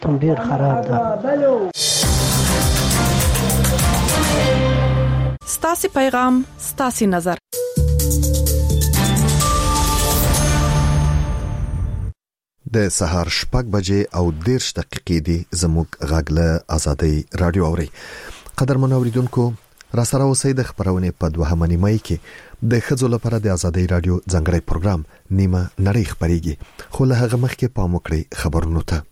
ډیر خراب ده. ستاسو پیغام ستاسو نظر. د سهار 6 بجې او 10 دقیقې دی زموږ غاګله ازادي رادیو اوري. قدرمن اوریدونکو را سره اوسئ د خبرونه په 2 نیمه کې د خځو لپاره د ازادي رادیو ځنګړی پروګرام نیمه نړۍ خبريږي. خو له هغه مخکې پام وکړئ خبرونو ته.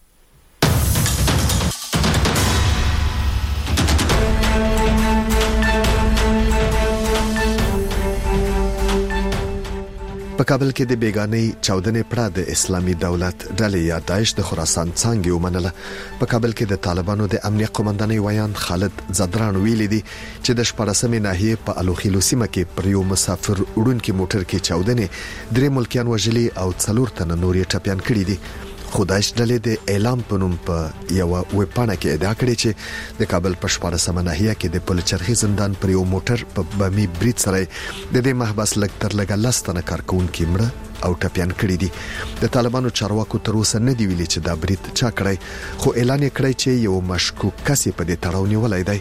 په کابل کې د بیگانې چاودنې پړه د اسلامي دولت ډلې یا داعش د خراسان څنګه ومنله. په کابل کې د طالبانو د امنیت قومندانۍ ویان خالد زدران ویلي دي چې د 14مې ناحیه په الوخیلو سیمه کې پر یو مسافر وړونکي موټر کې چاودنې 3 ملکیان وژلي او 4 تنه نور یې ټپيان کړي دي. خدایش ډلې د اعلان په نوم په یو ویبپاڼه کې ادعا کړې چې د کابل په 14مه ناحیه کې د پلچرخي زندان پر یو موټر په بمي بریټ سره د دې محبس لکتر لګا لاستنه کارکونکو مړه او ټپيان کړي دي. د طالبانو چارواکو تر اوسه نه دی ویلي چې دا بریټ چا کړی، خو اعلان یې کړی چې یو مشکوک کس په دې تړاو نیولای دی.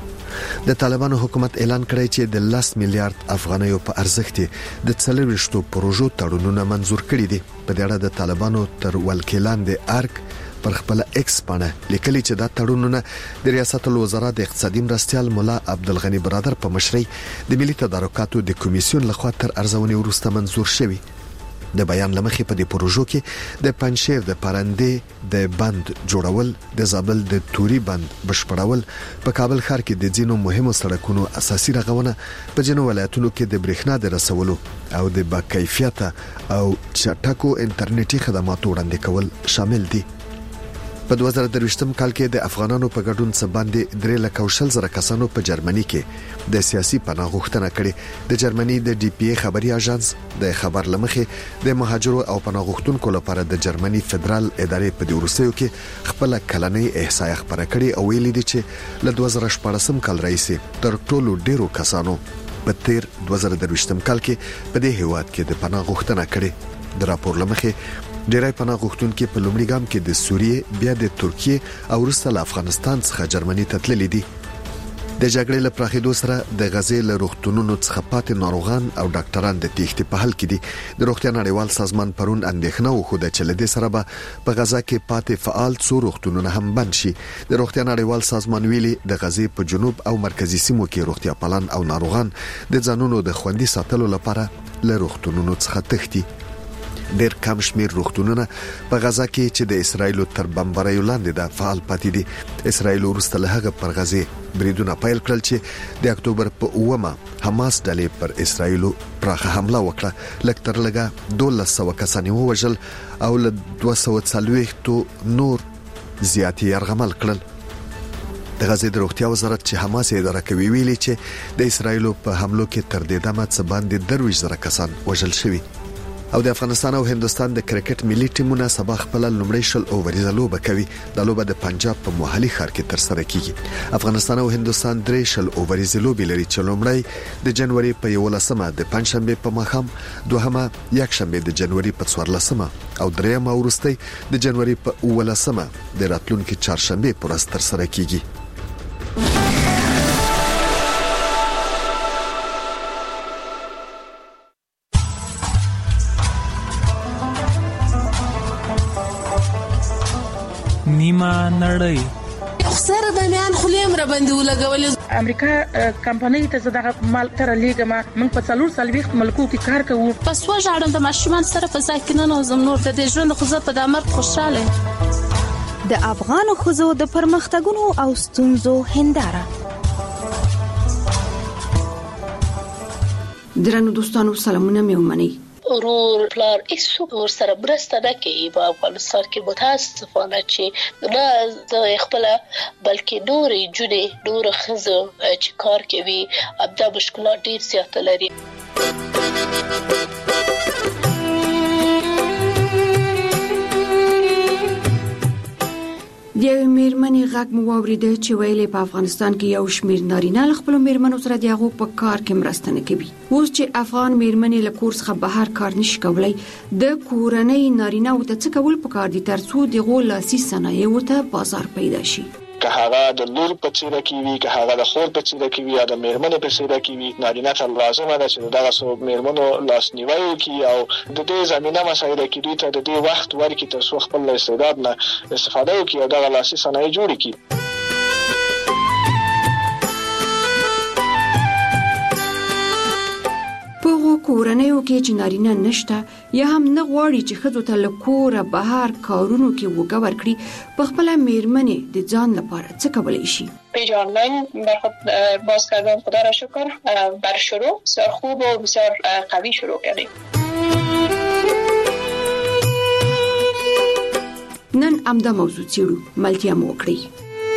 د طالبانو حکومت اعلان کړی چې د 10 میلیارډ افغانیو په ارزښت د 40 پروژو تړونونه منزور کړي دي. په دې اړه د طالبانو تر ولکیلان د ارک پر خپل ایکس باندې لیکلي چې دا تړونونه د ریاست الوزرا د اقتصادي مرستيال مولا عبدالغنی برادر په مشرۍ د ملي تدارکاتو د کمیسیون لخوا تر ارزونې وروسته منزور شوی. د بیان لمخې په دې پروژو کې د پنځشیر د پرندې د بند جوړول، د زابل د توري بند بشپړول، په کابل ښار کې د ځینو مهمو سړکونو اساسي رغونه، په ځینو ولایتونو کې د برېښنا د رسولو او د باکیفیت او چټکو انټرنیټي خدماتو وړاندې کول شامل دي. په 2023م کال کې د افغانانو په ګډون سباندې 3,00,000 کسانو په جرمني کې د سیاسي پناه غوښتنه کړې. د جرمني د ډي پی ای خبري اژانس د خبر لمخې د مهاجرو او پناه غوښتونکو لپاره د جرمني فدرال ادارې په دروسیو کې خپل کلنۍ احصایه خبره کړې او ویلي دي چې له 2014م کال راځي تر ټولو ډیرو کسانو په تیر 2023م کال کې په دې هیواد کې د پناه غوښتنه کړې. د راپور لمخې ډیری پناه غوښتونکو په لومړي ګام کې د سوریې، بیا د ترکیه او وروسته له افغانستان څخه جرمني ته تللي دي. د جګړې له پراخېدو سره د غزې له روغتونونو څخه پاتې ناروغان او ډاکټران د تېښتې په حال کې دي. د روغتیا نړیوال سازمان پرون اندېښنه وښوده چې له دې سره به په غزا کې پاتې فعال څو روغتونونه هم بند شي. د روغتیا نړیوال سازمان ویلي د غزې په جنوب او مرکزي سیمو کې روغتیا پالان او ناروغان د ځانونو د خوندي ساتلو لپاره له روغتونونو څخه تښتي. ډېر کم شمیر روغتونونه په غزا کې چې د اسرایل تر بمباریو لاندې د فعال پاتې دي. اسرایل ورسته له هغه پر غزې بریدونه پیل کړل چې د اکتوبر په 9مه حماس ډلې پر اسرایل پراخه حمله وکړه. لکتر لګا 1200 کسان ووژل او له 240 نور زیاتې يرغمل کړل. د غزې د روغتیا وزارت چې حماس اداره کوي ویلي چې د اسرایل په حملو کې تر دې دمه څه باندې 23,000 کسان وژل شوي. او د افغانستان او هندستان د کرکټ ملي ټیمونه سبا خپل لومړی شل اووريزه لوبه کوي. د لوبه د پنجاب په موهلي ښار کې تر سره کیږي. افغانستان او هندستان 3 شل اووريزه لوبې لري چې لومړی د جنوري په 11مه د پنځشنبه په ماښام، دوهمه یکشنبه د جنوري په 14مه او دریمه ورستۍ د جنوري په 18مه د راتلونکي چهارشنبه پر ورځ تر سره کیږي. نیمه نړۍ سره د میان خلیم را باندې ولګول. امریکا کمپنۍ ته زداغه مال تر لیګما موږ په 4 ملکو کې کار کوو. پس وژاړم د ماشومان سره په ځای کې نه نوزم نور د ژوند خو په دامر خوشاله. د افغان خوځو د پرمختګونو او ستونزو هنداره. درنو دوستانو سلامونه مې ومنئ. ورور پلار ایسو ور سره برسته نه کوي په افغانستان کې. متاسفانه چې نه د خپل بلکې نورې جوړې نور خزو چې کار کوي ابدا مشکلات ډیر زیات لري. د میرمنې غږ مو واوریده چې ویلې په افغانستان کې یو شمېر نارینه له خپلو میرمنو سره د هغو په کار کې مرسته نه کوي. اوس چې افغان میرمنې له کور څخه بهر کار نشي کولای، د کورنۍ نارینه او ته څه کول پکار دي ترڅو دغه لاسي صنایعو ته بازار پیدا شي؟ که هغه د لور په څیر کې وي، که هغه د خور په څیر کې وي، یا د میرمنې په څیر کې وي، نارینه ته لازمه ده چې دغه څو میرمنو لاسنیوی وکړي او د دې زمينه مسایل کې دوی ته د دې وخت ورکړي ترڅو خپل استعداد نه استفاده وکړي او دغه لاسي صنایع جوړ کړي. کورنیو کې چې نارینه نشته یا هم نه غواړي چې ښځو ته له کوره بهر کارونو کې وګه ورکړي، په خپل میرمنې د ځان لپاره څه کولی شي؟ پیج آنلاین بر خود باز کردن، خدا را شکر بر شروع بسیار خوب و بسیار قوی شروع کردیم. نن امدا موضوع چیړو، ملتیا مو وکړي.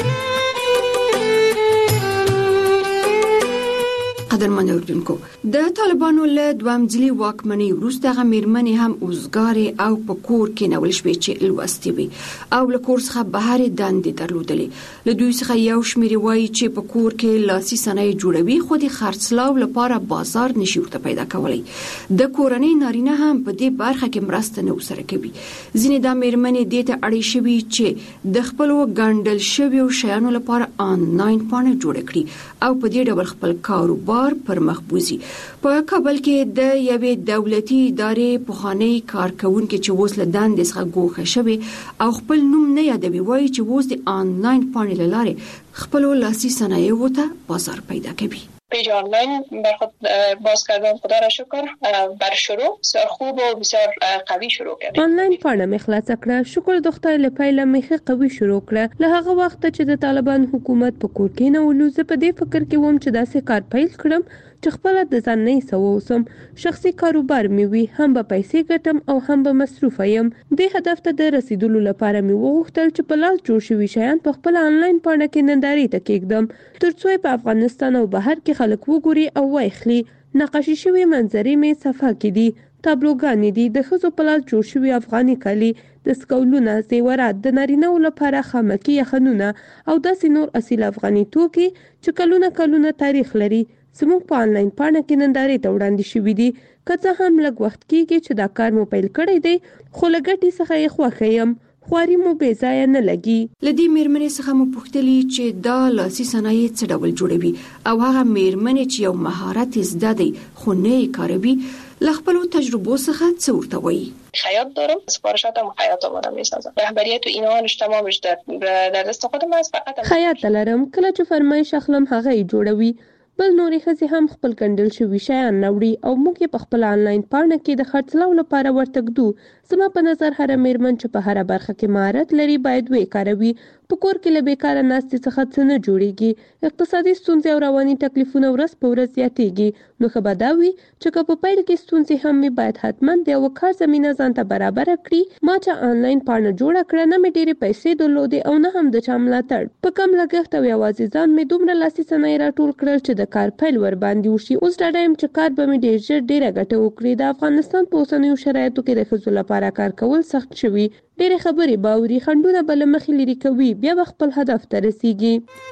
قدرمن اوردونکو، د طالبانو له دوام ځلي واکمنۍ وروسته هغه میرمنې هم اوزګارې او په کور کې نول شوې چې لوستې وي او له کور څخه بهر دندې درلودلې. له دوی څخه یو شمېر وایي چې په کور کې لاسي صنایع جوړوي خو د خرڅلاو لپاره بازار نشي ورته پیدا کولی. د کورنۍ نارینه هم په دې برخه کې مرسته نه ورسره کوي. ځینې دا میرمنې دې ته اړې شوي چې د خپلو ګنډل شویو شیانو لپاره آنلاین پاڼه جوړه کړي او په دې ډول خپل کاروبار پر مخ بوزي. په کابل کې د یوې دولتي ادارې پخوانی کارکونکو چې اوس له دندې څخه ګوښه شوی او خپل نوم نه یادوي وایي چې اوس د آنلاین پاڼې له لارې خپل لاسي صنایعو ته بازار پیدا کوي. پیج آنلاین بر خود باز کردن، خدا را شکر بر شروع بسیار خوب و بسیار قوی شروع کردیم. آنلاین پاڼه مې خلاصه کړه، شکر د خدای له پیله مې قوي شروع کړه. له هغه وخت چې د طالبان حکومت په کور کې نه ولوزه په دې فکر کې وم چې داسې کار پیل کړم چې خپل د ځان نه سووسم، شخصي کاروبار مې وي، هم به پیسې ګټم او هم به مصروف یم. دې هدف ته د رسیدلو لپاره مې وغوښتل چې په لاس جوړ شوي شیان په خپل آنلاین پاڼه کې نندارې ته کېږدم ترڅو په افغانستان او بهر کې خلک وګوري او واخلي. نقاشي شوي منظرې مې صفحه کې دي، تابلوګانې دي، د ښځو په لاس جوړ شوي افغاني کالي، د سکولونه، زیورات، د نارینه‌و لپاره خامکي یخنونه او داسې نور اصیل افغاني توکي چې کلونه تاریخ لري زموږ په آنلاین پاڼه کې نندارې ته وړاندې شوي دي. که څه هم لږ وخت کېږي چې دا کار مو پیل کړی دی، خو له ګټې څخه یې خوښه یم. خواري مو بې ځایه نه لګي. له دې میرمنې څخه مو پوښتلي چې دا لاسي صنایع څه ډول جوړوي او هغه میرمنې چې یو مهارت زده دی خو نه یې کاروي له خپلو تجربو څخه څه ورته وایي؟ خیاط دارم، سفارشاتم خیاط آماده میسازم. رهبریت و اینهانش تمامش در دست خودم است. فقط خیاط لرم، کله چې فرمایش اخلم هغه یې جوړوي. بل نورې ښځې هم خپل ګنډل شوي شیان راوړي او موږ یې په خپل آنلاین پاڼه کې د خرڅلاو لپاره ورته ږدو. زما په نظر هره میرمن چې په هره برخه کې مهارت لري باید ویې کاروي. په کور کې له بیکاره ناستې څخه څه نه جوړیږي. اقتصادي ستونزې او رواني تکلیفونه ورځ په ورځ زیاتېږي. نو ښه به دا وي چې که په پیل کې ستونزې هم وي باید حتما د یوه کار زمینه ځان ته برابره کړي. ما چې آنلاین پاڼه جوړه کړه نه مې ډېرې پیسې درلودې او نه هم د چا ملاتړ. په کم لګښت او یوازې ځان مې دومره لاسي صنایع راټول کړل چې د کار پیل ور باندې وشي. اوس ډاډه یم چې کار به مې ډېر ژر ډېره ګټه وکړي. د افغانستان په اوسنیو شرایطو کې د ښځو لپاره کار کول سخت شوي. ډېرې خبرې باوري، خنډونه به له مخې لرې کوي، بیا به خپل هدف ته رسیږي.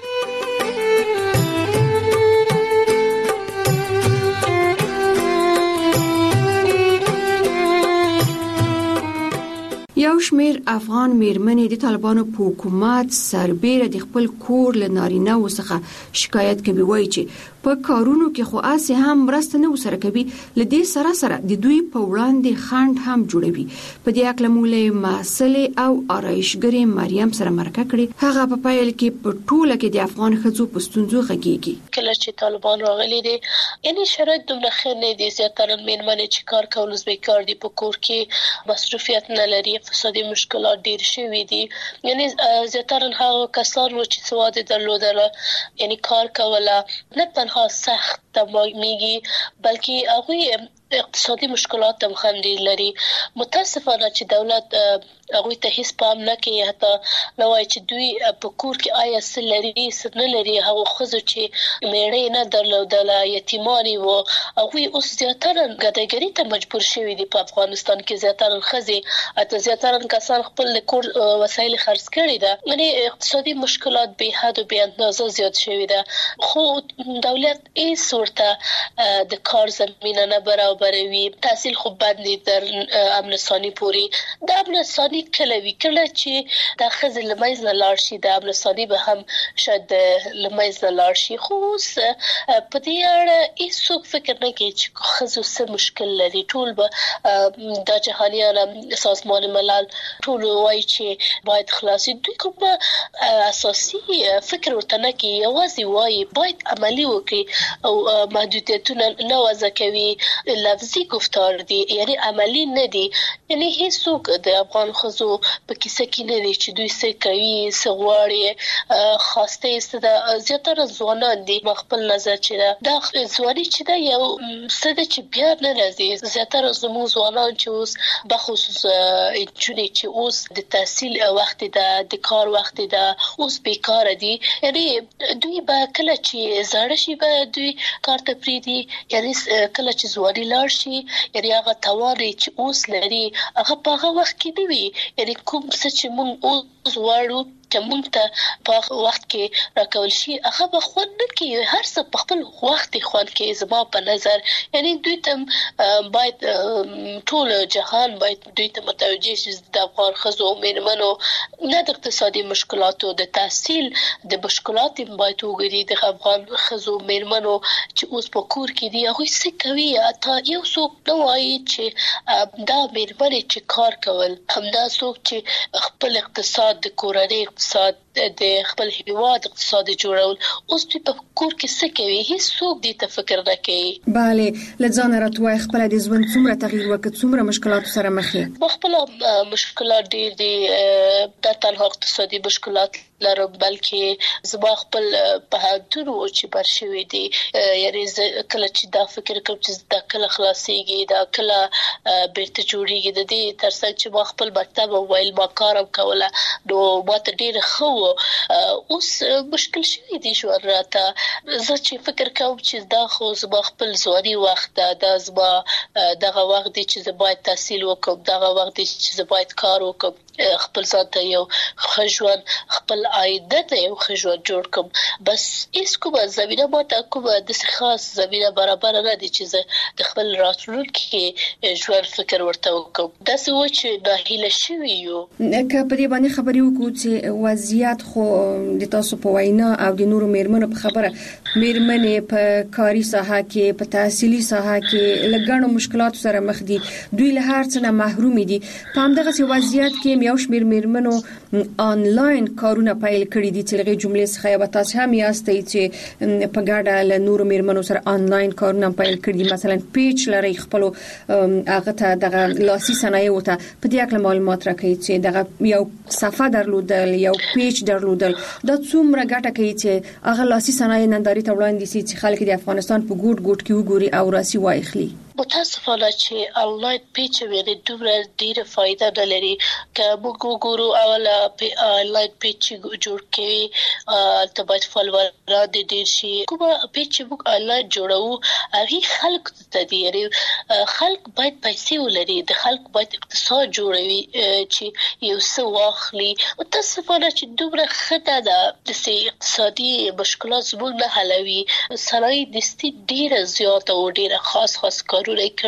یو شمیر افغان میرمنې د طالبانو په حکومت سربېره د خپل کور له نارینه‌و څخه شکایت کوي، وایي چې په کارونو کې خو اسې هم مرسته نه ورسره کوي. له دې سره د دوی په وړاندې خنډ هم جوړوي. په دې اړه مولې محصلې او آرایشګرې مریم سره مرکه کړې. هغه په پیل کې په ټوله کې د افغان ښځو په ستونزو غږیږي. کله چې طالبان راغلي دي یعنی شرایط دومره ښه نه دي. زیاتره میرمنې چې کار کول بیکار دي، په کور کې مصروفیت نه لري، اقتصادي مشکلات ډیر شوي دي. یعنی زیاتره هغه کسان چې سواد درلودل یعنی کار کوله نه تنها سخت میږي بلکې هغه اقتصادي مشکلات هم خندې لري. متاسفانه چې دولت هغه ته هیڅ پام نه کوي، حتی نوای چې دوی په کور کې آیا څه لري څه نه لري. هغه خزو چې میړې نه درلودله، یتیمانی وو، هغه اوس زیاتره ګډېګری ته مجبور شوي دي. په افغانستان کې زیاتره خزې اته زیاتره کسان خپل کور وسایل خرڅ کړي ده. یعنی اقتصادي مشکلات به حد او به اندازه زیات شوي ده. خو دولت هیڅ ورته د کار زمينه نه برابروي. تحصیل خو باندې در امن ثاني پوری د امن ثاني کلوي کله چې د خزې لمایز نه لاړ شي، د امن ثاني به هم شاید لمایز نه لاړ شي. خو په دې اړه هیڅ فکر نه کوي چې خزو څه مشکل لري. ټول به د جهانیان سازمان ملل ټول وایي چې باید خلاصي. دوی کوم اساسي فکر ورته نه کوي، یوازې وایي باید عملی وکړي او محدودیتونه نه وضع کوي. لفظي گفتار دي، یعنی عملی نه دي. یعنی هیڅوک د افغان خزو په کیسه کې نه دي چې دوی څه کوي، څه غواړي. خواسته است د زیاتره ځوانان دي. خپل نظر چې دا ځواني چې دا یو څه چې بیا نه راځي. زیاتره زموږ ځوانان چې اوس بخصوص جونې چې اوس د تحصیل وخت د کار وخت د اوس بیکار دي. یعنی دوی به کله چې زړه شي به دوی کار ته پریدي. یعنی کله چې ځواني لاړ شي، یعنی هغه توان چې اوس لري هغه په هغه وخت کې دی وي. یعنی کوم څه چې موږ اوس غواړو چې موږ ته په وخت کې راکول شي هغه به خوند نه کوي. هر څه په خپل وخت خوند کوي زما په نظر. یعنی دوی ته باید ټول جهان باید دوی ته متوجه شي د افغان خزو او میرمنو نه د اقتصادي مشکلاتو د تحصیل د مشکلاتو باید وګوري. د افغان خزو میرمنو چې اوس په کور کې دي هغه څه کوي. تا یو څوک نو وایي چې دا میرمنې چې کار کول همدا څوک چې خپل اقتصاد د کورنۍ اقتصاد د خپل هیواد اقتصاد جوړول اوس په کور کې څه کوي. هیڅ څوک دې ته فکر نه کوي. bale لځان راتوي خپل د ژوند څومره تغییر وکړ، څومره مشکلات سره مخ یې. خپل مشکلات ډېر دي. د تنها اقتصادي مشکلات لرم بلکې زما خپل په هدونو چې بر شوي دي. یعنی کله چې دا فکر کوم چې دا کله خلاصيږي، دا کله بیرته جوړیږي. د دې ترڅنګ چې ما خپل مکتب او ویل ما کارم کوله نو ما ته ډېر خو اوس مشکل شوی دي ژوند راته. زه چې فکر کوم چې دا خو زما خپل ځواني وخت دا زما دغه وخت دی چې زه باید تحصیل وکړم، دغه وخت دی چې زه باید کار وکړم، خپل ځان ته یو ښه ژوند، خپل عائده ته یو ښه ژوند جوړ کړم. بس هیڅ کومه زمینه ماته کومه داسې خاص زمینه برابر نه دي چې زه د خپل راتلونکي ژوند فکر ورته وکړم. داسې و چې ناهیله شوي یو. که په دې باندې خبرې وکړو چې وضعیت خو د تاسو په وینا او د نورو میرمنو په خبره میرمنې په کاري ساحه کې په تحصیلي ساحه کې لګڼو مشکلات سره مخ دي. دوی له هر څه نه محروم دي. په همدغه وضعیت کې یو شمېر میرمنو آنلاین کارونه پیل کړي دي چې لږه جملې څخه یا تاسو هم یاستئ چې په ګډه له نورو میرمنو سره آنلاین کارونه پیل کړي دي. مثلا پیج لري خپل هغه ته دغه لاسي صنایع وته په دې اړه معلومات راکړي چې دغه یو صفحه درلودل یو پیج درلودل دا څومره ګټه کوي چې هغه لاسي صنایع ننداري ته وړاندې شي چې خلک د افغانستان په ګوټ ګوټ کې وګوري او راسي واخلي. متاسفانه چې آنلاین پیج ویل دومره ډیره فائدہ نه لري. که موږ وګورو اوله آنلاین پیج جوړ کړي ته باید فالووران دي ډیر شي. کومه پیج چې موږ آنلاین جوړو هغه خلک ته دي. خلک باید پیسې ولري، د خلک باید اقتصاد جوړوي چې یو څه واخلي. متاسفانه چې دومره خطا ده د اقتصادي مشکلات زموږ نه حلوي. صنایع دستي ډیره زیاته او ډیره خاص کارونه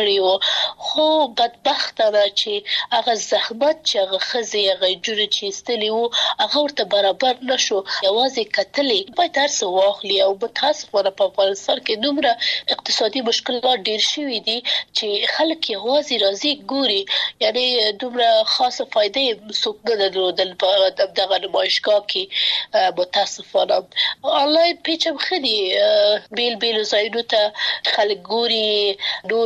کړی خو بدبختانه چې هغه زحمت چې هغه خزي هغه جوړ چې استلی وو هغه ورته برابر نشو. یوازې کتلې باید هر څه واخلي. او متاسفانه په افغانستان کې دومره اقتصادي مشکلات ډیر شوي دي چې خلک یوازې راځي ګوري. یعنی دومره خاصه فائدې څوک نه درلودل په دغه نمایشګاه کې. متاسفانه آنلاین پیج هم خدي بیل ځایونو ته خلک ګوري، نور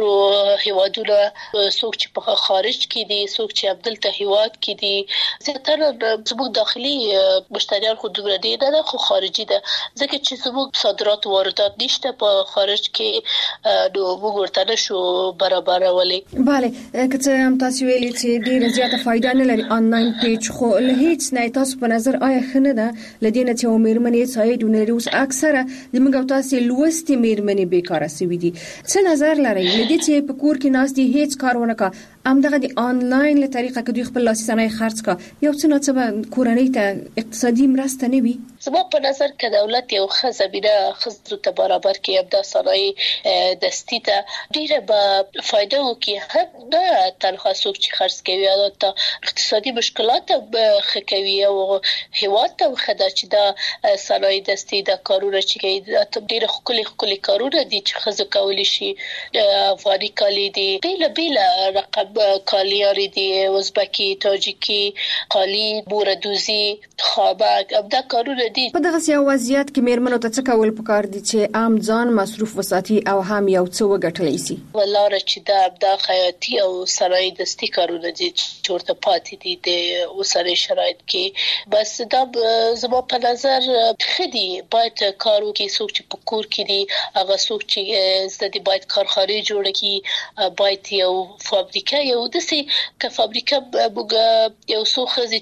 نورو هیوادونو څوک چې په خارج کې دي څوک چې عبدالته هیواد کې دي زیاتره زموږ داخلي مشتریان خو دومره دي نه خو خارجي ده ځکه چې زموږ صادرات او واردات نشته په خارج کې نو موږ ورته نشو برابرولای. bale که هم تاسو ویلي چې ډیره زیاته فائدہ نه لري آنلاین پیج خو له هیڅ نه تاسو په نظر آیا خنه ده لدینه چې مېرمنې ساید ونلري اوس اکثره زموږ تاسو لوستي مېرمنې بیکاره سوي دي څه نظر لري لدې چې په کور کې ناس دي هیڅ کارونه کا همدغه د آنلاین له طریقه کې دوی خپل لاسي صنایع خرڅ کا یو څه نه څه کورنۍ ته اقتصادي مرسته نه وي. زما په نظر کې دولت یو خزبینه خزر ته برابر کې ابدا صنایع دستی ته ډیره به فائدہ وکي هم نه تنها څوک چې خرڅ کوي او ته اقتصادي مشکلات به کوي او هیواد ته خدا چې دا صنایع دستی دا کارونه چې کوي ډیره خولي کارونه دي چې خزو کولی شي افغاني کالی دي بیل رقم کالیاری دي ازبکی تاجیکی قالی بوردوزی خابک ابدا کارونه دي. په دغه سیاو وضعیت کې مېرمنو ته څه کول پکار دي چې عام ځان مصروف وساتي او هم یو څه وګټلی شي؟ ولاره چې دا ابدا خیاطي او صنایع دستی کارونه دي چې ورته پاتې دي د اوسنۍ شرایط کې بس دا زما په نظر خدي باید کارو کې څوک چې په کور کې دي هغه څوک چې زده باید کارخانه جوړ کړي باید یو فابریکه یو دسي که فابریکه یو څو خزي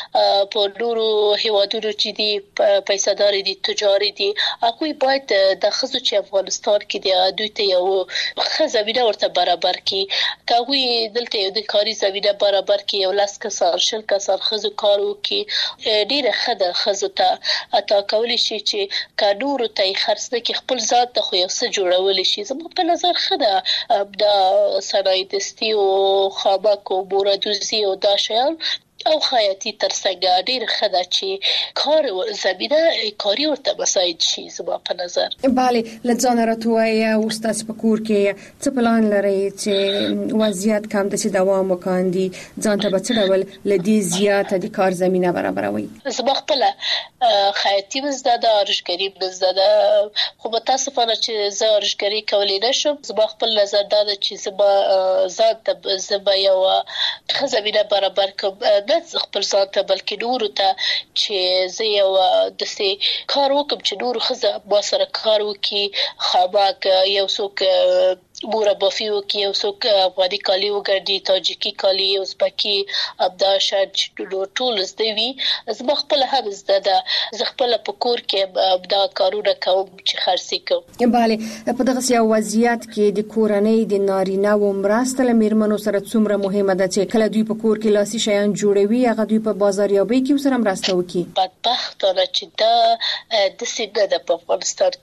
چې په نورو هیوادونو چې دي پیسې داري دي تجاري دي هغه باید د خزو چې افغانستان کې دي دوی ته یو خزمینه ورته برابر کړي کوي دلته یو د کاري زمينه برابر کړي یو لاس کسان شل کسان خزو کارو کې ډیره خده خزو ته اتا کولی شي چې کډورو ته خرڅ نه کې خپل ذات ته خو یو څه جوړول شي زموږ په نظر خده د صنایع دستی او خابک او بوردوزی او دا شیان او خیاطي ترڅنګ ډیر خدا چې کار زمينه کاری ورته مساعد شي زما په نظر. bale لځان راتوي او استاد په کور کې څه پلان لري چې وضعیت کم د دوام وکاندي ځان ته بچول لدی زیاته د کار زمينه برابروي. زما خپل خیاطي مزده ارشګری مزده خو متاسفانه چې زه ارشګری کولای نشم زما خپل نظر دا چې زما ذات زما یو خزمینه برابر کوم نه خپل ذات بلکې نور ته چې زه یو د سي کار وکم چې نور خزه با سره کار وکي خابک یو څوک بورا بافیو کې یو څوک افغاني کالی وګرځي تاجیکی کالی ازبکی ابدا شاد ټول زده وي زما خپل هم زده ده زه خپل په کور کې ابدا کارونه کوم چې خرڅي کوم. bale په دغه سیاو وضعیت کې د کورنۍ د نارینه و مرسته لمرمنو سره څومره مهمه ده چې کله دوی په کور کې لاسي شیان جوړوي هغه دوی په بازاریابۍ کې سره مرسته وکړي. بدبختانه چې دا د سیده د افغانستان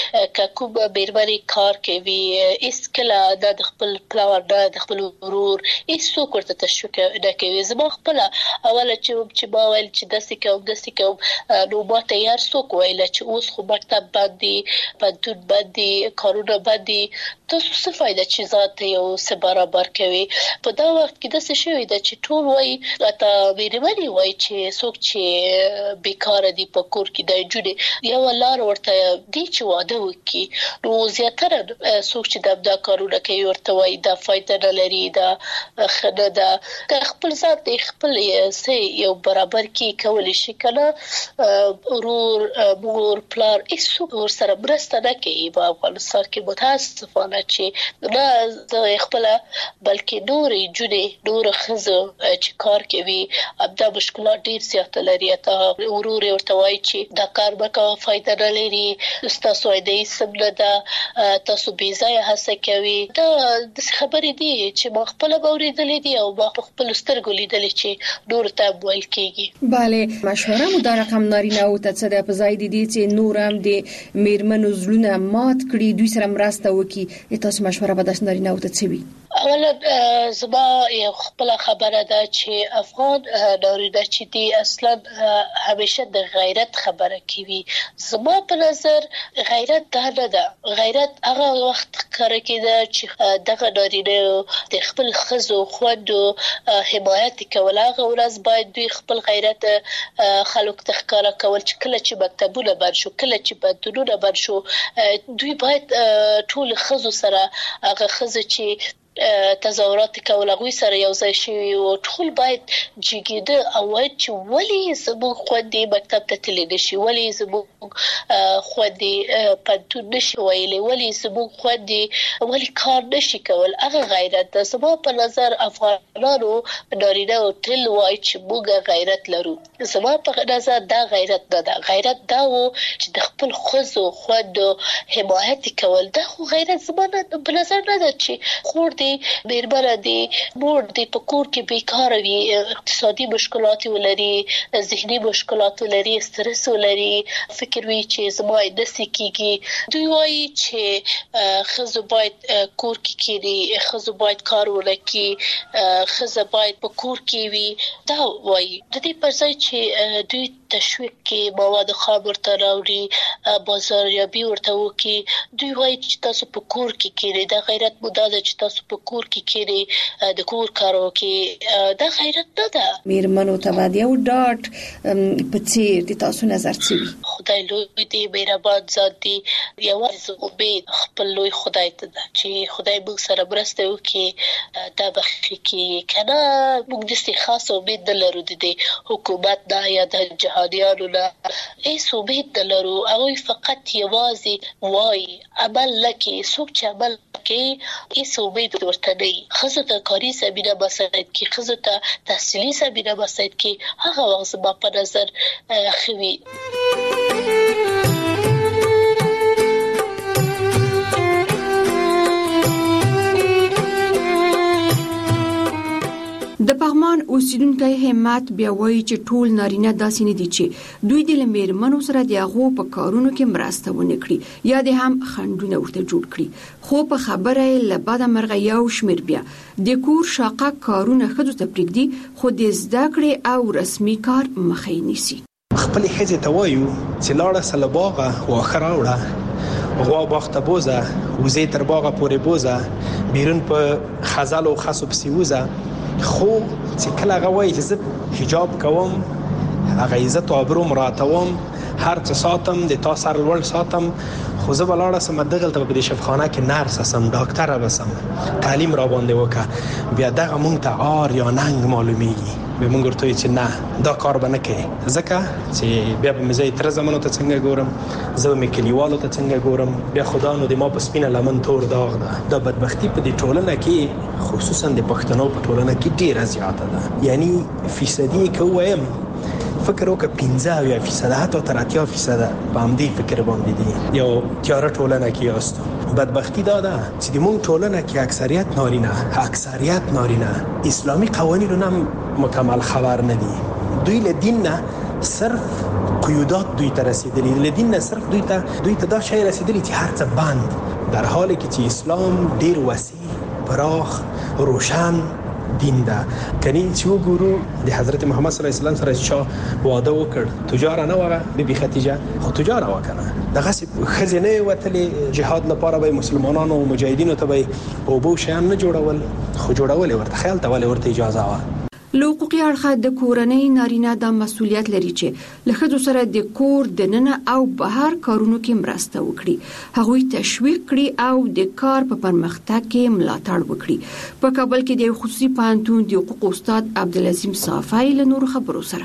کې کوم بیرمنی کار کوي کله د خپل پلان د خپل ورور هیڅ ورته تشویق نه کوي زما خپل اوله چې ما ویل چې داسې کوم نو ما تیار څوک ویل چې اوس خو مکتب باندې پدود باندې کارونه باندې تاسو څه فائدہ چې ذات یو څه برابر کوي په دا وخت کې داسې شوی د چې ټول وای اته ویرمنی وای چې څوک چې بیکاره دي په کور کې د جوړي یو لار ورته دی چې واده وکي نو زیاتره څوک چې د کارونه کوي ورته وای دا فائدہ نه لري دا خنه دا خپل ذات خپل سي یو برابر کی کولی شي کنه ورور مور پلار هیڅ ور سره مرسته نه کوي په افغانستان کې متاسفانه چې نه خپل بلکې نور جوړي نور خزو چې کار کوي ابدا مشکلات ډیر زیات لري ته ورور ورته وای چې دا کار به کوم فائدہ نه لري تاسو دې سم نه دا تاسو بي ځای هڅه کوي دا د خبرې دي چې ما خپل باورېدلې دي او ما خپل سترګو لیدلې چې نور ته ویل کېږي. bale مشوره مو دا رقم نارینه او ته څه د پزای دي چې نور هم د میرمنو زلونه مات کړي دوی سره مرسته وکړي تاسو مشوره به د نارینه او ته څه وي؟ اولا زما یو خپل خبره ده چې افغان نارینه چې دی اصلا همیشه د غیرت خبره کوي. زما په نظر غیرت دا نه ده. غیرت هغه وخت کار کېده چې دغه نارینه د خپل ښځو خوندو حمایت کول. هغه ورځ باید دوی خپل غیرت خلکو ته ښکاره کول چې کله چې مکتبونه بند شو، کله چې بندونونه بند شو، دوی باید ټول ښځو سره هغه ښځې چې تظاهرات کول هغوی سره یو ځای شوي او ټول باید جګېده او وایي چې ولې زموږ خویندې مکتب ته تللی نشي، ولې زموږ خویندې پوهنتون نشي ویلی، ولې زموږ خویندې ولې کار نشي کول. هغه غیرت ده. زما په نظر افغانانو نارینه تل وایي چې موږ غیرت لرو. زما په نظر دا غیرت نه ده. غیرت دا و چې د خپل ښځو خویندو حمایت کول. دا خو غیرت زما په نظر نه ده چې خور دې میرمنه دې مور دې په کور کې بیکاره وي، اقتصادي مشکلات ولري، ذهني مشکلات ولري، استرس ولري، فکر وي چې زما داسې کېږي. دوی وایي چې ښځو باید کور کې کېني، ښځو باید کار ونه کړي، ښځه باید په کور کې وي. دا وایي د دې پر ځای چې دوی تشویق کې مواد خام ورته راوړي، بازاریابي ورته وکړي، دوی وایي چې تاسو په کور کې کېنئ. دا غیرت مو دا ده چې تاسو په کور کې کېنئ، د کور کار وکړئ. دا غیرت نه ده. میرمنو ته باید یو ډاټ په څیر د تاسو نظر څه وي؟ خدای لوی دی، مهربان ذات دی. یوازې امید خپل لوی خدای ته ده چې خدای موږ سره مرسته وکړي، دا به ښه کېږي. که نه موږ داسې خاص امید نه لرو د دې حکومت نه یا د جهادیانو نه. هېڅ امید نه لرو. هغوی فقط یوازې وایي، عمل نه کوي. څوک چې عمل کوي هېڅ امید ورته نه وي. ښځو ته کاري زمینه مساعد کړي، ښځو ته تحصیلي زمینه مساعد کړي، هغه وخت زما په نظر ښه وي. د پغمان اوسیدونکو همت بیا وایي چې ټول نارینه داسې نه دي چې دوی د میرمنو سره د هغو په کارونو کې مرسته ونه کړي یا د هم خنډونه ورته جوړ کړي. خو په خبره له بده مرغه یو شمېر بیا د کور شاقه کارونه ښځو ته پرېږدي، خو د زده کړې او رسمي کار مخه یې نیسي. خپلې ښځې ته وایو چې لاړه سه له باغه واښه راوړه، غوا باغ ته بوزه، وزې تر باغه پورې بوزه، بیرون په خزل او خسو پسې وزه. خو چې کله هغه وایي چې زه حجاب کوم، هغه عزت او ابرو مراتوم، هر څه ساتم، د تا سر لوړ ساتم، خو زه به لاړه سم دغلته په دې شفاخانه کې نرس سم، ډاکټره بسم، تعلیم را باندې وکړه. بیا دغه مونږ ته عار یا ننګ معلومیږي. به مونږ ورته چې نه دا کار به نه کوي، ځکه چې بیا به مې زه تر زمانو ته څنګه ګورم، زه به مې کلیوالو ته څنګه ګورم. بیا خدا نو د ما په سپینه لمن تور داغ ده. دا بدبختی په دې ټولنه کې خصوصا د پښتنو په ټولنه کې ډیره زیاته ده. یعنی فیصدي که وایم فکر وکړه 15% حتی تر 80% په همدې فکر باندې دي. یو تیاره ټولنه کې یاستو. بدبختی دا ده چې د مونږ ټولنه کې اکثریت نارینه اسلامي قوانینو نه مکمل خبر نه دي. دوی له دین نه صرف قیودات دوی ته رسیدلی، له دین نه صرف دوی ته دا شی رسیدلی چې هر څه بند، در حالی کې چې اسلام ډیر وسیع، پراخ، روشن دین ده. کني چې وګورو د حضرت محمد صلی الله علیه وسلم سره چې واده وکړ، تجار نه وره بي خدیجه، خو تجار وکړه. دغه خزینه وتلې جهاد لپاره به مسلمانانو او مجاهدینو ته به او بو شیان نه جوړول، خو جوړول ورته خیال ته ورته اجازه و. لوقوقي اړخ د کورنۍ نارینه د مسولیت لري چې له ښځو سره د کور د ننه او بهر کارونو کې مرسته وکړي، هغوی تشویق کړي او د کار په پرمختګ کې ملاتړ وکړي. په کابل کې د خصوصي پوهنتون د حقوق استاد عبدالعظیم صافی له نور خبرو سره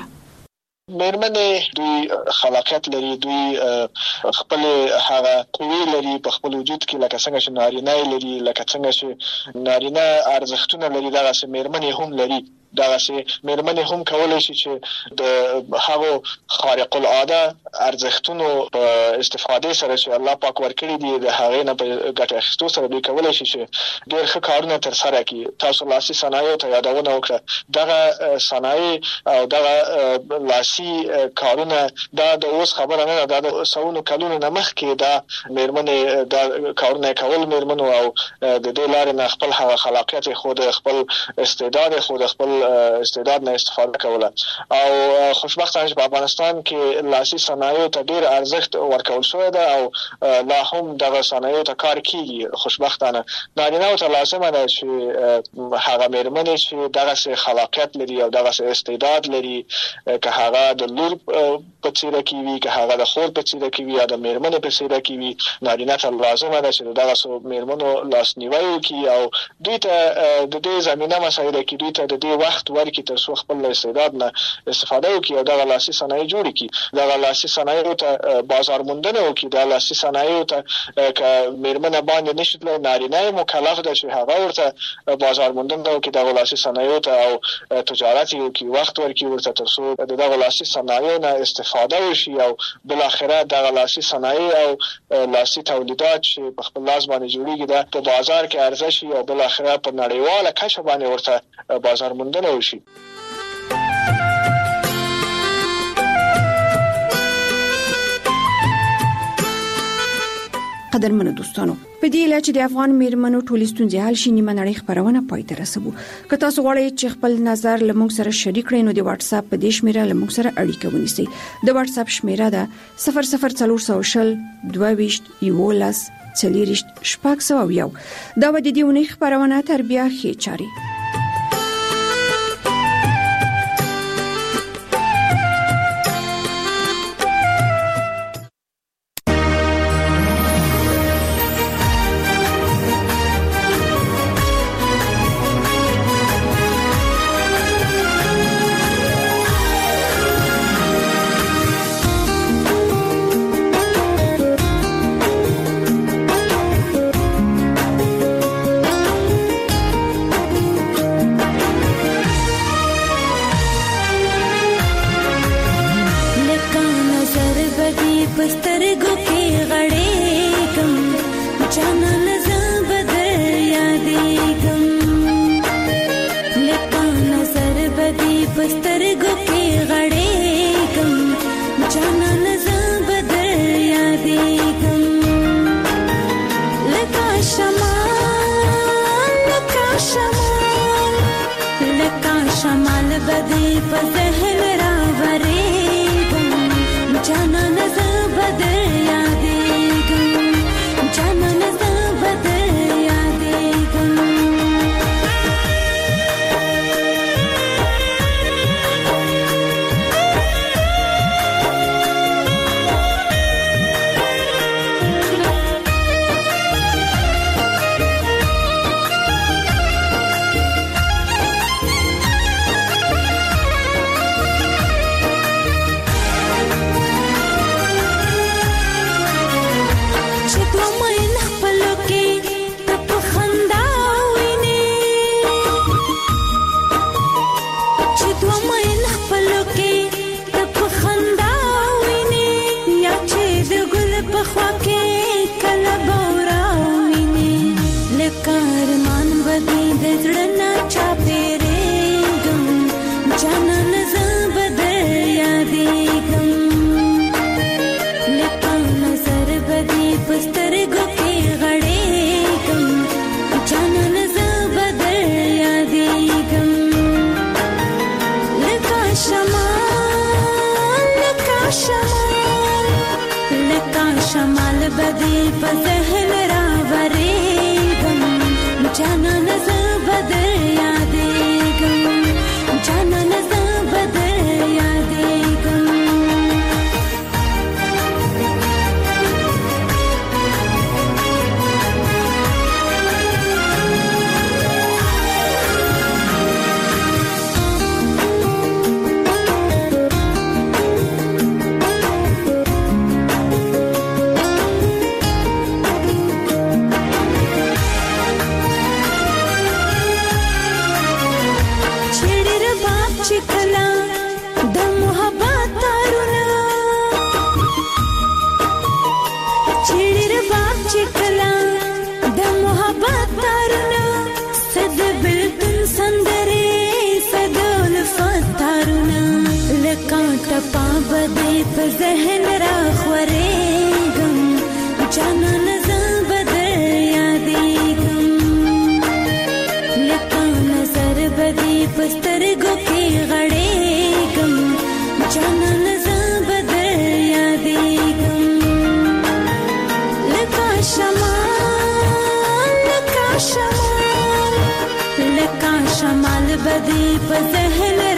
میرمنې دوی خلاقیت لري، دوی خپل هغه قوی لري په خپل وجود کې، لکه څنګه چې نارینه لري، لکه څنګه چې نارینه ارزښتونه لري، دغه سه میرمنې هم لري. دغه سي مېرمنې هم کولای شي چې د هغو خارق العاده ارزښتونو په استفاده سره چې الله پاک ورکړي دي د هغه نه په ګټه اخیستو سره دوی کولای شي چې ډېر ښه کارونه تر سره کړي. تاسو لاسي صنایعو ته یادونه وکړه. دغه صنایع او دغه لاسي کارونه دا د اوس خبره نه ده، د سونو کلونو نه مخکې دا مېرمنې دا کارونه کول مېرمنو او د دې لارې نه خپل هغه خلاقیت خود خپل استعداد خود خپل استعداد نه استفاده کوله. او خوشبختانه په افغانستان کې لاسي صنایعو ته ډېر ارزښت ورکول شوی ده او لا هم دغه صنایعو ته کار کیږي. خوشبختانه نارینه‌و ته لازمه ده چې هغه مېرمنې چې دغه خلاقیت لري او دغه استعداد لري، که هغه د لور په څیر کې وي، که هغه د خور په څیر کې وي یا د مېرمنې په څیر کې وي، نارینه ته لازمه ده چې دغه مېرمنو لاسنیوی وکړي او دوی ته د دې زمينه مسایل کې دوی ته د دې وخت ورکړي تر څو خپل استعداد نه استفاده وکړي او دغه لاسي صنایع جوړ کړي. دغه لاسي صنایع ته بازار موندنه وکړي. د لاسي صنایع ته که مېرمنه باندې نشي نارینه مکلف ده چې هغه ورته بازار موندنه وکړي، دغه لاسي صنایع ته او تجارت وکړي، وخت ورکړي ورته تر څو دغه لاسي صنایع نه استفاده وشي او بل اخره دغه لاسي صنایع او لاسي تولیدات چې په خپل لاس باندې جوړیږي دا په بازار کې عرضه شي او بل اخره په نړیواله کچه باندې ورته بازار موندنه وشي. قدرمنو دوستانو، په دې لاره چې د افغان میرمنو ټولې ستونزې حل شي نیمه نړۍ خبرونه پای ته رسوو. که تاسو غواړئ چې خپل نظر لمونږ سره شریک کړئ نو د واتس اپ په دې شمیره لمونږ سره اړیکه ونیسئ. د واتس اپ شمیره ده 00420 22 11 40 شپږ. دا و د دې ونې خبرونه تر بیا ښه چاري. په ذهن را خورېږم جانان زه به در یادېږم لکه نظر به دې په سترګو کې غړېږم جانان زه به در یادېږم لکه شمال لکه شمال به دې په ذهن